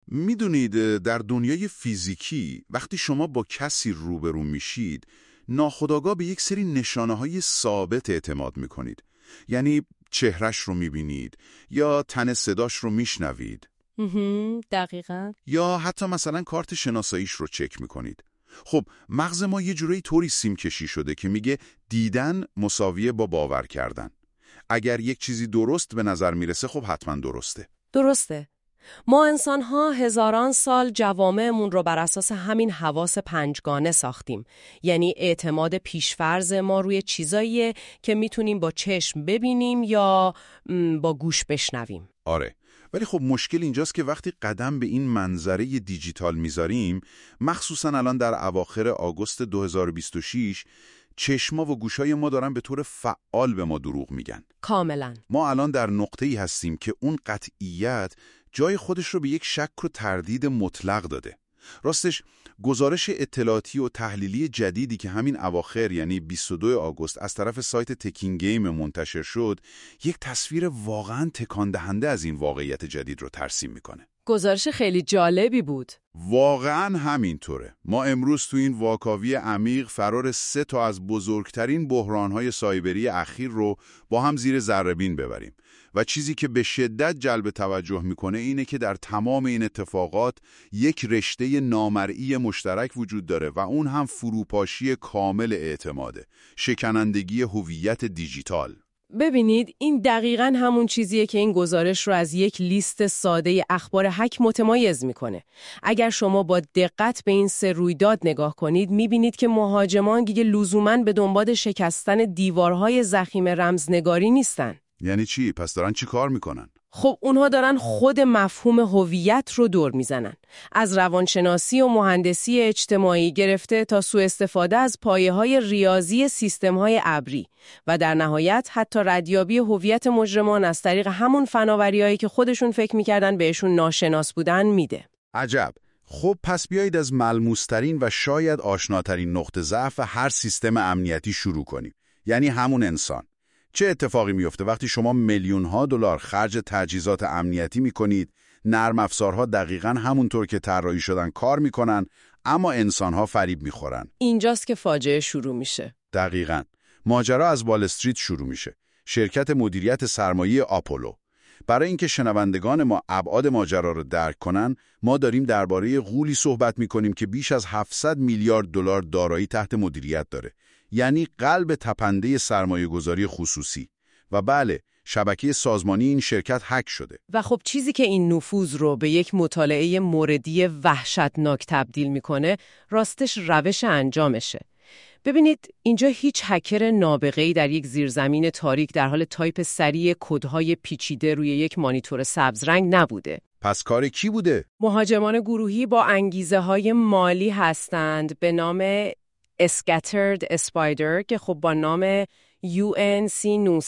میدونید در دنیای فیزیکی وقتی شما با کسی روبرو میشید ناخودآگاه به یک سری نشانه‌های ثابت اعتماد میکنید. یعنی چهرش رو میبینید یا تن صداش رو میشنوید. دقیقاً. یا حتی مثلا کارت شناساییش رو چک میکنید. خب مغز ما یه جوری طوری سیم کشی شده که میگه دیدن مساویه با باور کردن. اگر یک چیزی درست به نظر میرسه خب حتما درسته. درسته. ما انسان‌ها هزاران سال جوامعمون رو بر اساس همین حواس پنجگانه ساختیم. یعنی اعتماد پیشفرض ما روی چیزاییه که میتونیم با چشم ببینیم یا با گوش بشنویم. آره. ولی خب مشکل اینجاست که وقتی قدم به این منظره دیجیتال میذاریم، مخصوصا الان در اواخر آگوست 2026، چشما و گوشای ما دارن به طور فعال به ما دروغ میگن. کاملا. ما الان در نقطه‌ای هستیم که اون قطعیت جای خودش رو به یک شک و تردید مطلق داده. راستش گزارش اطلاعاتی و تحلیلی جدیدی که همین اواخر یعنی 22 آگوست از طرف سایت تکین گیم منتشر شد، یک تصویر واقعاً تکان دهنده از این واقعیت جدید رو ترسیم میکنه. گزارش خیلی جالبی بود. واقعاً همینطوره. ما امروز تو این واکاوی عمیق فرار 3 تا از بزرگترین بحران‌های سایبری اخیر رو با هم زیر ذره‌بین ببریم. و چیزی که به شدت جلب توجه میکنه اینه که در تمام این اتفاقات یک رشته نامرئی مشترک وجود داره و اون هم فروپاشی کامل اعتماده، شکنندگی هویت دیجیتال. ببینید این دقیقاً همون چیزیه که این گزارش رو از یک لیست ساده اخبار هک متمایز میکنه. اگر شما با دقت به این 3 رویداد نگاه کنید میبینید که مهاجمان دیگه لزوماً به دنبال شکستن دیوارهای ضخیم رمزنگاری نیستن. یعنی چی؟ پس دارن چی کار میکنن؟ خب اونها دارن خود مفهوم هویت رو دور میزنن. از روانشناسی و مهندسی اجتماعی گرفته تا سوء استفاده از پایه‌های ریاضی سیستم‌های ابری و در نهایت حتی ردیابی هویت مجرمان از طریق همون فناوری‌هایی که خودشون فکر می‌کردن بهشون ناشناس بودن میده. عجب. خب پس بیایید از ملموس‌ترین و شاید آشناترین نقطه ضعف هر سیستم امنیتی شروع کنیم. یعنی همون انسان. چه اتفاقی میفته وقتی شما میلیون‌ها دلار خرج تجهیزات امنیتی میکنید، نرم افزارها دقیقاً همونطور که طراحی شدن کار میکنن، اما انسان‌ها فریب میخورن. اینجاست که فاجعه شروع میشه. دقیقاً. ماجرا از وال استریت شروع میشه. شرکت مدیریت سرمایه آپولو. برای اینکه شنوندگان ما ابعاد ماجرا رو درک کنن، ما داریم درباره غولی صحبت میکنیم که بیش از 700 میلیارد دلار دارایی تحت مدیریت داره. یعنی قلب تپنده سرمایه‌گذاری خصوصی. و بله، شبکه سازمانی این شرکت هک شده. و خب چیزی که این نفوذ رو به یک مطالعه موردی وحشتناک تبدیل میکنه، راستش روش انجامشه. ببینید اینجا هیچ هکر نابغه‌ای در یک زیرزمین تاریک در حال تایپ سریع کدهای پیچیده روی یک مانیتور سبز رنگ نبوده. پس کار کی بوده؟ مهاجمان گروهی با انگیزه‌های مالی هستند به نام Scattered Spider که خب با نام UNC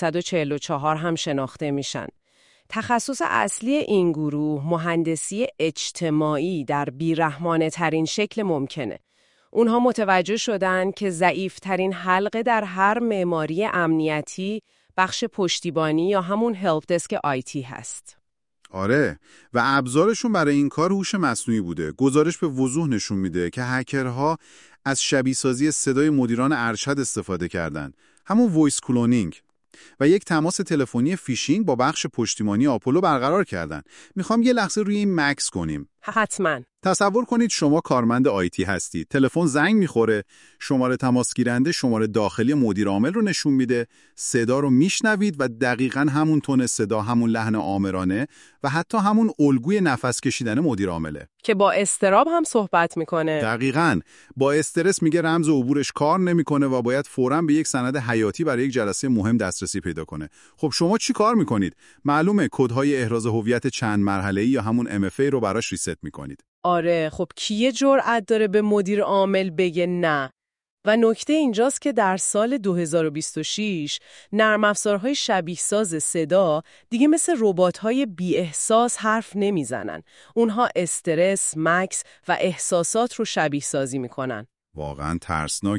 944 هم شناخته میشن. تخصص اصلی این گروه مهندسی اجتماعی در بیرحمانه ترین شکل ممکنه. اونها متوجه شدن که ضعیف‌ترین حلقه در هر معماری امنیتی بخش پشتیبانی یا همون هلپ دسک آیتی هست. آره، و ابزارشون برای این کار هوش مصنوعی بوده. گزارش به وضوح نشون میده که هکرها از شبیه‌سازی صدای مدیران ارشد استفاده کردند، همون وایس کلونینگ، و یک تماس تلفنی فیشینگ با بخش پشتیبانی آپولو برقرار کردن. میخوام یه لحظه روی این مکس کنیم. حتما. تصور کنید شما کارمند آیتی هستید. تلفن زنگ میخوره، شماره تماس گیرنده شماره داخلی مدیر عامل رو نشون میده، صدا رو میشنوید و دقیقاً همون تون صدا، همون لحن آمرانه و حتی همون الگوی نفس کشیدن مدیر عامله که با اضطراب هم صحبت میکنه. دقیقاً. با استرس میگه رمز عبورش کار نمیکنه و باید فوراً به یک سند حیاتی برای یک جلسه مهم دسترسی پیدا کنه. خب شما چی کار میکنید؟ معلومه کدهای احراز هویت چند مرحله‌ای یا همون MFA رو براش ریست میکنید. آره، خب کی جرأت داره به مدیر عامل بگه نه؟ و نکته اینجاست که در سال 2026 نرم افزارهای شبیه ساز صدا دیگه مثل ربات‌های بی احساس حرف نمیزنن. اونها استرس، مکث و احساسات رو شبیه سازی میکنن. واقعاً ترسناکه.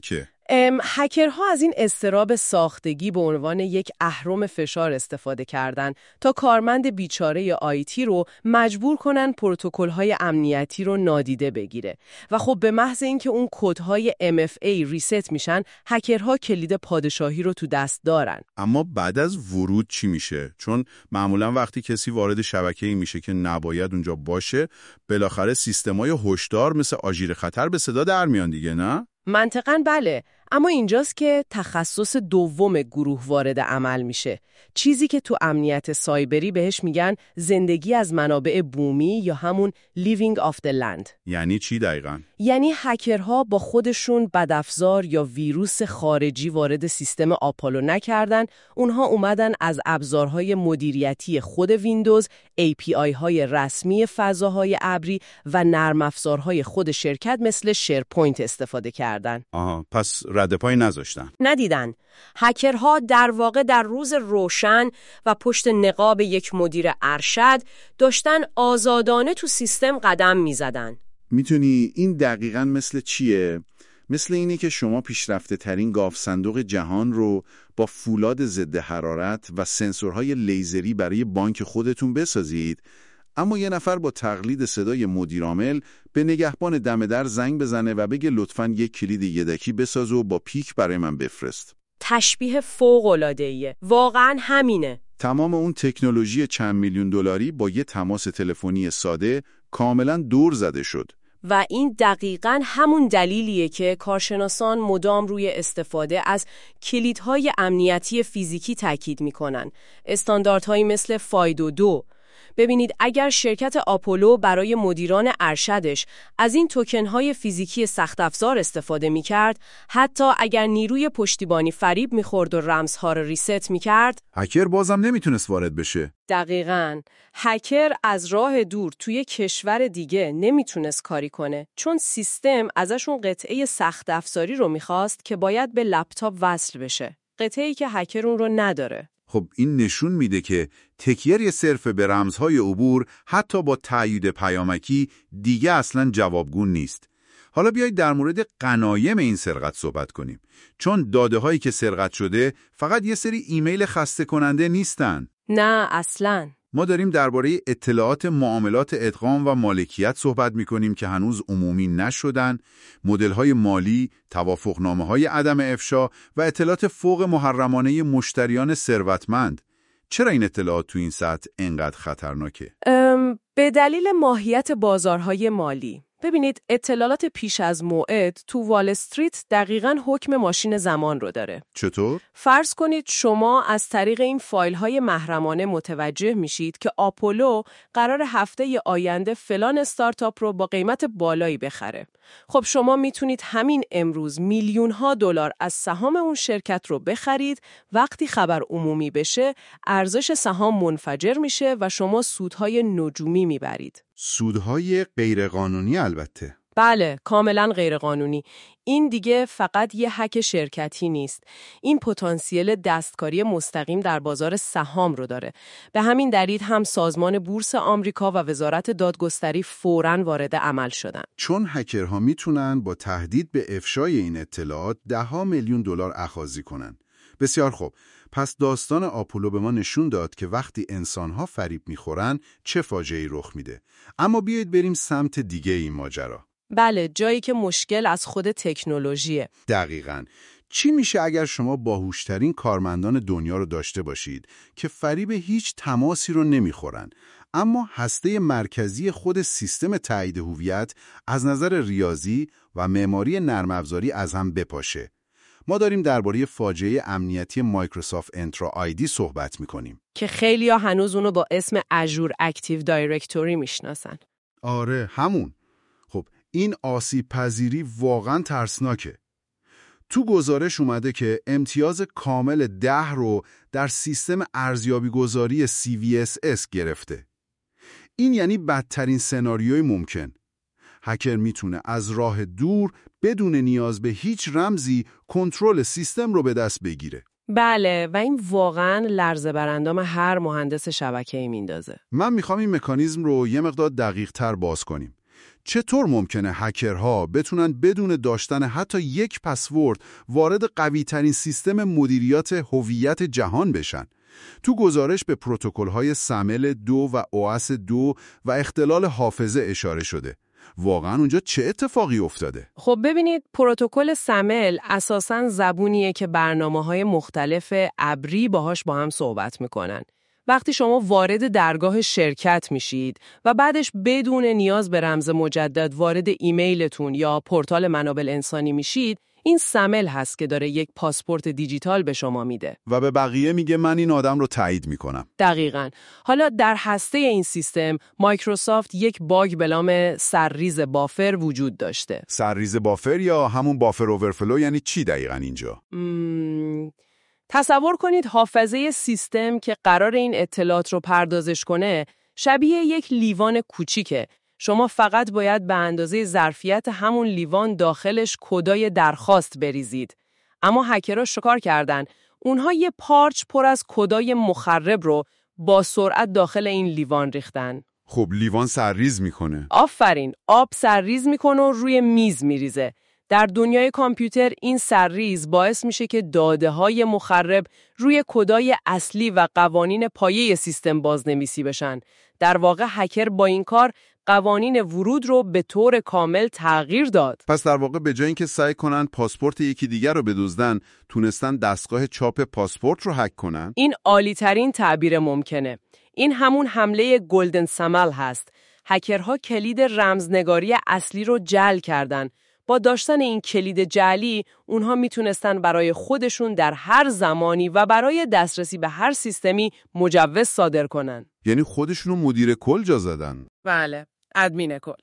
هکرها از این اضطراب ساختگی به عنوان یک اهرم فشار استفاده کردن تا کارمند بیچاره آیتی رو مجبور کنن پروتکل‌های امنیتی رو نادیده بگیره و خب به محض اینکه اون کدهای MFA ریست میشن، هکرها کلید پادشاهی رو تو دست دارن. اما بعد از ورود چی میشه؟ چون معمولا وقتی کسی وارد شبکه‌ای میشه که نباید اونجا باشه، بالاخره سیستم‌های هشدار مثل آژیر خطر به صدا در میان دیگه، نه؟ منطقاً بله، اما اینجاست که تخصص دوم گروه وارد عمل میشه. چیزی که تو امنیت سایبری بهش میگن زندگی از منابع بومی یا همون living off the land. یعنی چی دقیقاً؟ یعنی هکرها با خودشون بدافزار یا ویروس خارجی وارد سیستم آپولو نکردن، اونها اومدن از ابزارهای مدیریتی خود ویندوز، API های رسمی فضاهای ابری و نرم افزارهای خود شرکت مثل شیرپوینت استفاده کردن. پس رد پای نذاشتن. ندیدن. هکرها در واقع در روز روشن و پشت نقاب یک مدیر ارشد داشتن آزادانه تو سیستم قدم میزدن. میتونی این دقیقاً مثل چیه؟ مثل اینی که شما پیشرفته ترین گاو صندوق جهان رو با فولاد ضد حرارت و سنسورهای لیزری برای بانک خودتون بسازید، اما یه نفر با تقلید صدای مدیرعامل به نگهبان دم در زنگ بزنه و بگه لطفاً یک کلید یدکی بساز و با پیک برای من بفرست. تشبیه فوق‌العاده‌ایه. واقعاً همینه. تمام اون تکنولوژی چند میلیون دلاری با یه تماس تلفنی ساده کاملاً دور زده شد. و این دقیقاً همون دلیلیه که کارشناسان مدام روی استفاده از کلیدهای امنیتی فیزیکی تاکید میکنن. استانداردهایی مثل FIDO2. ببینید اگر شرکت آپولو برای مدیران ارشدش از این توکن‌های فیزیکی سخت افزار استفاده می‌کرد، حتی اگر نیروی پشتیبانی فریب می‌خورد و رمزها رو ریست می‌کرد، هکر بازم نمیتونست وارد بشه. دقیقاً. هکر از راه دور توی کشور دیگه نمیتونست کاری کنه، چون سیستم ازشون قطعه سخت افزاری رو می‌خواست که باید به لپتاپ وصل بشه. قطعه‌ای که هکر اون رو نداره. خب این نشون میده که تکیه صرف به رمزهای عبور حتی با تأیید پیامکی دیگه اصلاً جوابگو نیست. حالا بیایید در مورد غنایم این سرقت صحبت کنیم. چون داده‌هایی که سرقت شده فقط یه سری ایمیل خسته کننده نیستن. نه اصلاً. ما داریم درباره اطلاعات معاملات ادغام و مالکیت صحبت می‌کنیم که هنوز عمومی نشدن، مدل‌های مالی، توافقنامه‌های عدم افشا و اطلاعات فوق محرمانه مشتریان ثروتمند. چرا این اطلاعات تو این سطح انقدر خطرناکه؟ به دلیل ماهیت بازارهای مالی. ببینید اطلاعات پیش از موعد تو وال استریت دقیقاً حکم ماشین زمان رو داره. چطور؟ فرض کنید شما از طریق این فایل‌های محرمانه متوجه میشید که آپولو قرار هفته آینده فلان استارتاپ رو با قیمت بالایی بخره. خب شما میتونید همین امروز میلیون‌ها دلار از سهام اون شرکت رو بخرید. وقتی خبر عمومی بشه، ارزش سهام منفجر میشه و شما سودهای نجومی میبرید. سودهای غیرقانونی البته. بله، کاملا غیرقانونی. این دیگه فقط یه هک شرکتی نیست. این پتانسیل دستکاری مستقیم در بازار سهام رو داره. به همین دلیل هم سازمان بورس آمریکا و وزارت دادگستری فوراً وارد عمل شدن. چون هکرها میتونن با تهدید به افشای این اطلاعات $10 میلیون اخاذی کنن. بسیار خوب. پس داستان آپولو به ما نشون داد که وقتی انسانها فریب میخورن چه فاجعه‌ای رخ میده. اما بیایید بریم سمت دیگه این ماجرا. بله، جایی که مشکل از خود تکنولوژیه. دقیقاً. چی میشه اگر شما باهوشترین کارمندان دنیا رو داشته باشید که فریب هیچ تماسی رو نمیخورن، اما هسته مرکزی خود سیستم تایید هویت از نظر ریاضی و معماری نرم افزاری از هم بپاشه؟ ما داریم درباره فاجعه امنیتی مایکروسافت انترا آیدی صحبت میکنیم که خیلی‌ها هنوز اونو با اسم اژور اکتیو دایرکتوری میشناسن. آره، همون. خب این آسیب پذیری واقعا ترسناکه. تو گزارش اومده که امتیاز کامل 10 رو در سیستم ارزیابی گذاری CVSS گرفته. این یعنی بدترین سناریوی ممکن. هکر میتونه از راه دور بدون نیاز به هیچ رمزی کنترل سیستم رو به دست بگیره. بله، و این واقعاً لرزه بر اندام هر مهندس شبکه‌ای میندازه. من میخوام این مکانیزم رو یه مقدار دقیق تر باز کنیم. چطور ممکنه هکرها بتونن بدون داشتن حتی یک پسورد وارد قوی‌ترین سیستم مدیریت هویت جهان بشن؟ تو گزارش به پروتکل‌های سمل 2 و اوآس 2 و اختلال حافظه اشاره شده. واقعا اونجا چه اتفاقی افتاده؟ خب ببینید، پروتکل سمل اساساً زبونیه که برنامه‌های مختلف ابری باهاش با هم صحبت میکنن. وقتی شما وارد درگاه شرکت میشید و بعدش بدون نیاز به رمز مجدد وارد ایمیلتون یا پورتال منابع انسانی میشید، این سمل هست که داره یک پاسپورت دیجیتال به شما میده. و به بقیه میگه من این آدم رو تایید میکنم. دقیقاً. حالا در هسته این سیستم، مایکروسافت یک باگ به نام سرریز بافر وجود داشته. سرریز بافر یا همون بافر اوورفلو یعنی چی دقیقاً اینجا؟ تصور کنید حافظه سیستم که قرار این اطلاعات رو پردازش کنه، شبیه یک لیوان کوچیکه. شما فقط باید به اندازه ظرفیت همون لیوان داخلش کدای درخواست بریزید. اما هکرها شکار کردن. اونها یه پارچ پر از کدای مخرب رو با سرعت داخل این لیوان ریختن. خب لیوان سرریز میکنه. آفرین، آب سرریز میکنه و روی میز میریزه. در دنیای کامپیوتر این سرریز باعث میشه که داده‌های مخرب روی کدای اصلی و قوانین پایه سیستم بازنویسی بشن. در واقع هکر با این کار قوانین ورود رو به طور کامل تغییر داد. پس در واقع به جای اینکه سعی کنن پاسپورت یکی دیگر رو بدزدن، تونستن دستگاه چاپ پاسپورت رو هک کنن؟ این عالی ترین تعبیر ممکنه. این همون حمله گلدن سمل هست. هکرها کلید رمزنگاری اصلی رو جعل کردن. با داشتن این کلید جعلی، اونها میتونستن برای خودشون در هر زمانی و برای دسترسی به هر سیستمی مجوز صادر کنن. یعنی خودشونو مدیر کل جا زدن؟ بله، ادمین کل.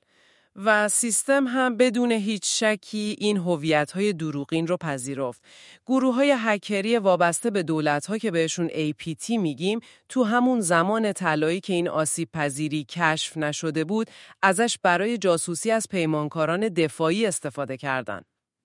و سیستم هم بدون هیچ شکی این هویت‌های دروغین رو پذیرفت. گروه‌های هکری وابسته به دولت‌ها که بهشون APT میگیم، تو همون زمان طلایی که این آسیب پذیری کشف نشده بود، ازش برای جاسوسی از پیمانکاران دفاعی استفاده کردن.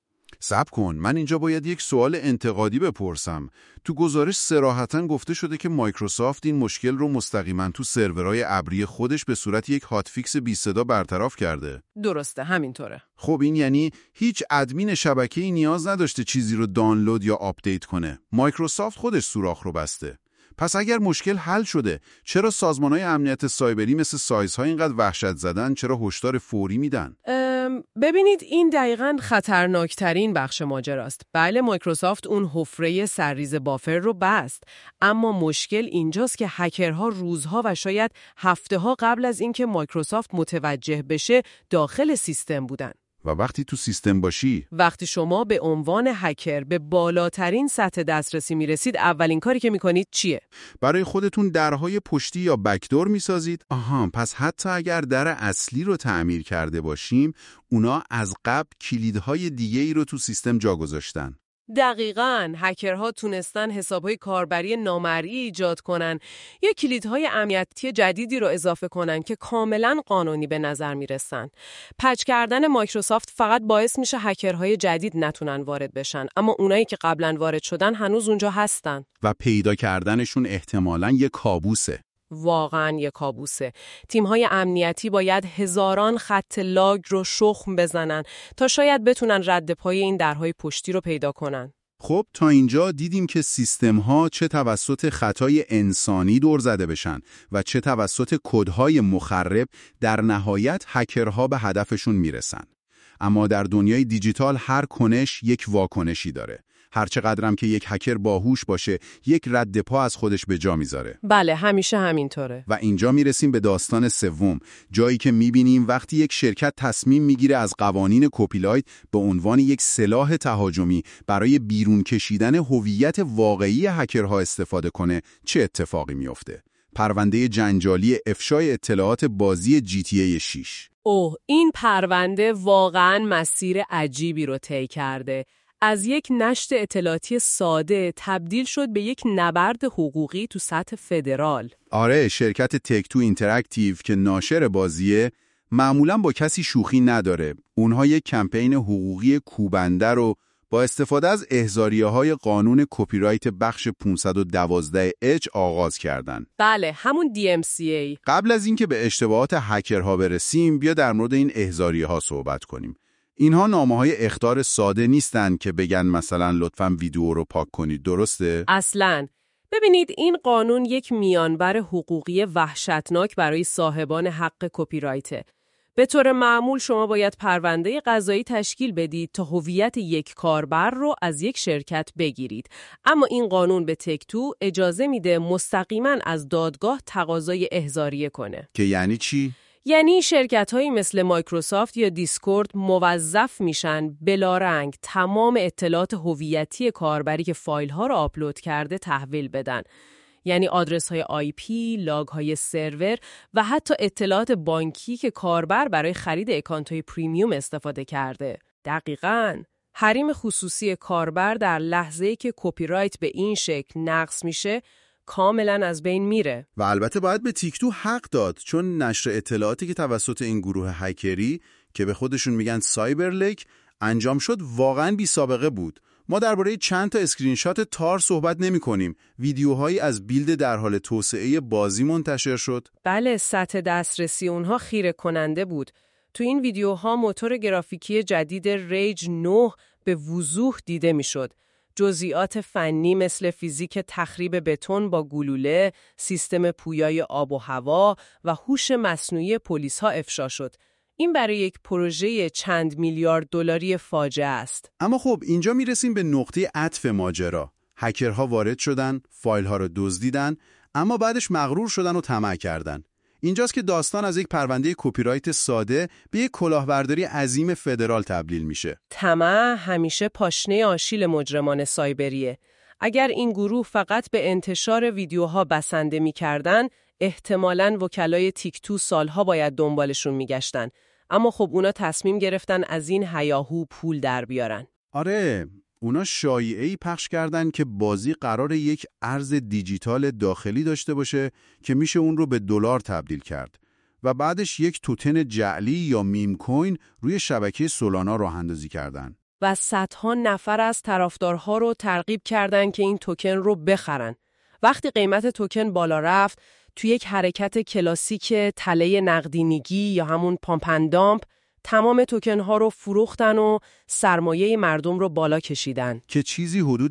صبر کن، من اینجا باید یک سوال انتقادی بپرسم. تو گزارش صراحتاً گفته شده که مایکروسافت این مشکل رو مستقیما تو سرورهای ابری خودش به صورت یک هاتفیکس بی صدا برطرف کرده. درسته، همینطوره. خب این یعنی هیچ ادمین شبکه‌ای نیاز نداشته چیزی رو دانلود یا آپدیت کنه. مایکروسافت خودش سوراخ رو بسته. پس اگر مشکل حل شده، چرا سازمان‌های امنیت سایبری مثل سایزها اینقدر وحشت زدن؟ چرا هشدار فوری میدن؟ ببینید، این دقیقاً خطرناکترین بخش ماجراست. بله، مایکروسافت اون حفره سرریز بافر رو بست، اما مشکل اینجاست که هکرها روزها و شاید هفته‌ها قبل از اینکه مایکروسافت متوجه بشه داخل سیستم بودن. و وقتی تو سیستم باشی، وقتی شما به عنوان هکر به بالاترین سطح دسترسی میرسید، اولین کاری که میکنید چیه؟ برای خودتون درهای پشتی یا بکدور میسازید؟ آها، پس حتی اگر در اصلی رو تعمیر کرده باشیم، اونا از قبل کلیدهای دیگه‌ای رو تو سیستم جا گذاشتن. دقیقاً، هکرها تونستن حسابهای کاربری نامرئی ایجاد کنن یا کلیدهای امنیتی جدیدی رو اضافه کنن که کاملاً قانونی به نظر میرسن. پچ کردن مایکروسافت فقط باعث میشه هکرهای جدید نتونن وارد بشن، اما اونایی که قبلاً وارد شدن هنوز اونجا هستن. و پیدا کردنشون احتمالاً یه کابوسه. واقعاً یک کابوسه. تیم‌های امنیتی باید هزاران خط لاگ رو شخم بزنن تا شاید بتونن رد پای این درهای پشتی رو پیدا کنن. خب تا اینجا دیدیم که سیستم‌ها چه توسط خطای انسانی دور زده بشن و چه توسط کدهای مخرب در نهایت هکرها به هدفشون میرسن. اما در دنیای دیجیتال هر کنش یک واکنشی داره. هرچقدرم که یک هکر باهوش باشه، یک رد پا از خودش به جا میذاره. بله، همیشه همینطوره. و اینجا میرسیم به داستان سوم، جایی که میبینیم وقتی یک شرکت تصمیم میگیره از قوانین کپی-رایت به عنوان یک سلاح تهاجمی برای بیرون کشیدن هویت واقعی هکرها استفاده کنه، چه اتفاقی میفته؟ پرونده جنجالی افشای اطلاعات بازی GTA 6. این پرونده واقعاً مسیر عجیبی رو طی کرده. از یک نشر اطلاعاتی ساده تبدیل شد به یک نبرد حقوقی تو سطح فدرال. آره، شرکت تک تو اینتراکتیو که ناشر بازیه معمولاً با کسی شوخی نداره. اونها یک کمپین حقوقی کوبنده رو با استفاده از احضاریه‌های قانون کپی رایت بخش 512H آغاز کردن. بله، همون DMCA. قبل از اینکه به اشتباهات هکرها برسیم، بیا در مورد این احضاریه‌ها صحبت کنیم. اینها نامه‌های اخطار ساده نیستن که بگن مثلا لطفاً ویدیو رو پاک کنید، درسته؟ اصلاً. ببینید، این قانون یک میانبر حقوقی وحشتناک برای صاحبان حق کپی رایته. به طور معمول شما باید پرونده قضایی تشکیل بدید تا هویت یک کاربر رو از یک شرکت بگیرید. اما این قانون به تک-تو اجازه میده مستقیما از دادگاه تقاضای احضاریه کنه. که یعنی چی؟ یعنی شرکت‌هایی مثل مایکروسافت یا دیسکورد موظف میشن بلارنگ تمام اطلاعات هویتی کاربری که فایل‌ها رو آپلود کرده تحویل بدن. یعنی آدرس‌های IP، لاگ‌های سرور و حتی اطلاعات بانکی که کاربر برای خرید اکانت‌های پریمیوم استفاده کرده. دقیقاً. حریم خصوصی کاربر در لحظه‌ای که کپی رایت به این شکل نقض میشه کاملاً از بین میره. و البته باید به تیک-تو حق داد، چون نشر اطلاعاتی که توسط این گروه هکری که به خودشون میگن سایبرلک انجام شد واقعاً بی سابقه بود. ما درباره چند تا اسکرین شات تار صحبت نمی کنیم. ویدیوهایی از بیلد در حال توسعه بازی منتشر شد. بله، سطح دسترسی اونها خیره کننده بود. تو این ویدیوها موتور گرافیکی جدید ریج 9 به وضوح دیده میشد. جزئیات فنی مثل فیزیک تخریب بتون با گلوله، سیستم پویای آب و هوا و هوش مصنوعی پلیس‌ها افشا شد. این برای یک پروژه چند میلیارد دلاری فاجعه است. اما خب اینجا میرسیم به نقطه عطف ماجرا. هکرها وارد شدن، فایل‌ها رو دزدیدن، اما بعدش مغرور شدن و طمع کردن. اینجاست که داستان از یک پرونده کپی رایت ساده به یک کلاهبرداری عظیم فدرال تبدیل میشه. طمع همیشه پاشنه آشیل مجرمان سایبریه. اگر این گروه فقط به انتشار ویدیوها بسنده می‌کردن، احتمالاً وکلای تیک-تو سالها باید دنبالشون میگشتن. اما خب اونا تصمیم گرفتن از این هیاهو پول در بیارن. آره، اونا شایعه‌ای پخش کردن که بازی قرار یک ارز دیجیتال داخلی داشته باشه که میشه اون رو به دلار تبدیل کرد و بعدش یک توتن جعلی یا میم کوین روی شبکه سولانا راه اندازی کردن. و صدها نفر از طرفدارها رو ترغیب کردن که این توکن رو بخرن. وقتی قیمت توکن بالا رفت، توی یک حرکت کلاسیک تله نقدینگی یا همون پامپ اند دامپ، تمام توکن ها رو فروختن و سرمایه مردم رو بالا کشیدن که چیزی حدود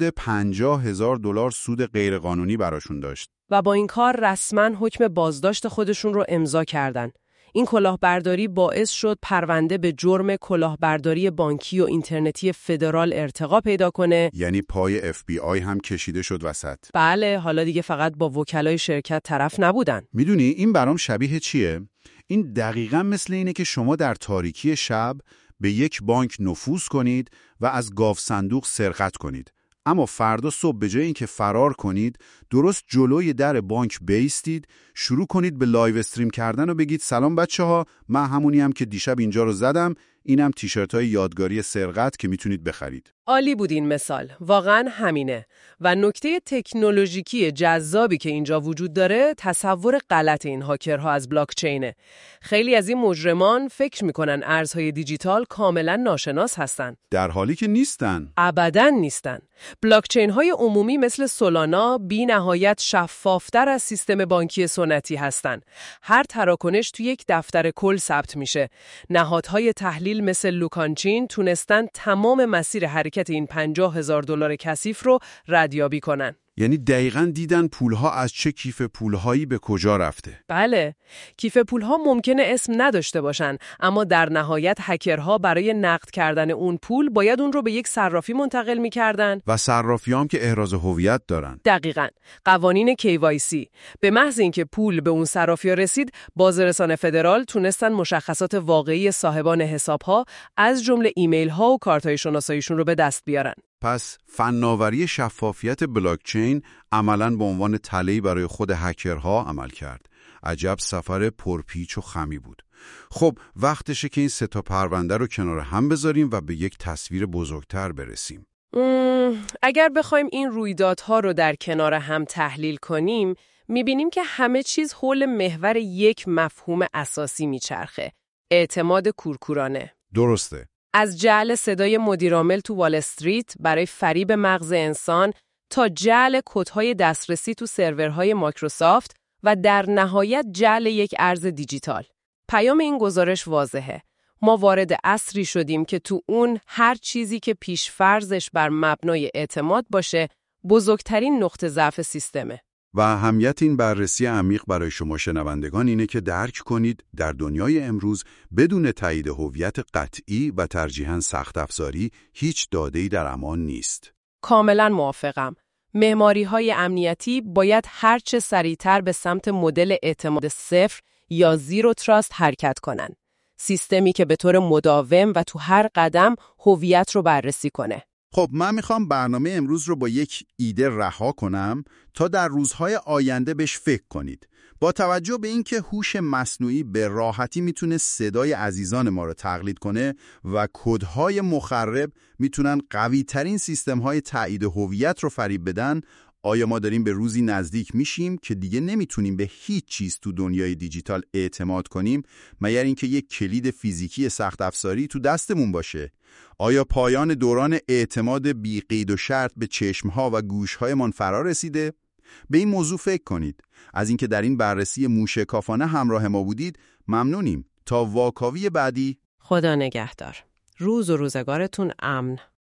$50,000 سود غیرقانونی براشون داشت. و با این کار رسما حکم بازداشت خودشون رو امضا کردن. این کلاهبرداری باعث شد پرونده به جرم کلاهبرداری بانکی و اینترنتی فدرال ارتقا پیدا کنه. یعنی پای FBI هم کشیده شد وسط. بله، حالا دیگه فقط با وکلای شرکت طرف نبودن. میدونی این برام شبیه چیه؟ این دقیقاً مثل اینه که شما در تاریکی شب به یک بانک نفوذ کنید و از گاو صندوق سرقت کنید. اما فردا صبح به جای اینکه فرار کنید، درست جلوی در بانک بایستید، شروع کنید به لایو استریم کردن و بگید سلام بچه‌ها، من همونیم که دیشب اینجا رو زدم، اینم تیشرت‌های یادگاری سرقت که میتونید بخرید. عالی بود این مثال. واقعاً همینه. و نکته تکنولوژیکی جذابی که اینجا وجود داره، تصور غلط این هاکرها از بلاکچینه. خیلی از این مجرمان فکر میکنن ارزهای دیجیتال کاملا ناشناس هستن. در حالی که نیستن. ابداً نیستن. بلاکچین های عمومی مثل سولانا بی نهایت شفافتر از سیستم بانکی سنتی هستن. هر تراکنش تو یک دفتر کل ثبت میشه. نهادهای تحلیل مثل لوکانچین تونستن تمام مسیر حرکت این $50,000 کثیف رو ردیابی کنن. یعنی دقیقاً دیدن پولها از چه کیف پولهایی به کجا رفته. بله، کیف پولها ممکنه اسم نداشته باشن، اما در نهایت هکرها برای نقد کردن اون پول باید اون رو به یک صرافی منتقل می‌کردن و صرافی‌هام که احراز هویت دارن. دقیقاً. قوانین KYC. به محض اینکه پول به اون صرافی‌ها رسید، بازرسان فدرال تونستن مشخصات واقعی صاحبان حساب‌ها از جمله ایمیل‌ها و کارت‌های شناساییشون رو به دست بیارن. پس فناوری شفافیت بلاکچین عملاً به عنوان تله‌ای برای خود هکرها عمل کرد. عجب سفر پرپیچ و خمی بود. خب وقتشه که این سه تا پرونده رو کنار هم بذاریم و به یک تصویر بزرگتر برسیم. اگر بخوایم این رویدادها رو در کنار هم تحلیل کنیم، می‌بینیم که همه چیز حول محور یک مفهوم اساسی میچرخه: اعتماد کورکورانه. درسته. از جعل صدای مدیرعامل تو وال استریت برای فریب مغز انسان تا جعل کدهای دسترسی تو سرورهای مایکروسافت و در نهایت جعل یک ارز دیجیتال. پیام این گزارش واضحه. ما وارد عصری شدیم که تو اون هر چیزی که پیش‌فرضش بر مبنای اعتماد باشه بزرگترین نقطه ضعف سیستمه. و اهمیت این بررسی عمیق برای شما شنوندگان اینه که درک کنید در دنیای امروز بدون تایید هویت قطعی و ترجیحاً سخت افزاری هیچ داده‌ای در امان نیست. کاملاً موافقم. معماری‌های امنیتی باید هرچه سریعتر به سمت مدل اعتماد صفر یا زیرو تراست حرکت کنن. سیستمی که به طور مداوم و تو هر قدم هویت رو بررسی کنه. خب من میخوام برنامه امروز رو با یک ایده رها کنم تا در روزهای آینده بهش فکر کنید. با توجه به اینکه هوش مصنوعی به راحتی میتونه صدای عزیزان ما رو تقلید کنه و کدهای مخرب میتونن قوی ترین سیستم های تایید هویت رو فریب بدن، آیا ما داریم به روزی نزدیک میشیم که دیگه نمیتونیم به هیچ چیز تو دنیای دیجیتال اعتماد کنیم مگر اینکه یک کلید فیزیکی سخت افزاری تو دستمون باشه؟ آیا پایان دوران اعتماد بی قید و شرط به چشمها و گوشهایمان فرا رسیده؟ به این موضوع فکر کنید. از اینکه در این بررسی موشکافانه همراه ما بودید ممنونیم. تا واکاوی بعدی، خدا نگهدار. روز و روزگارتون امن.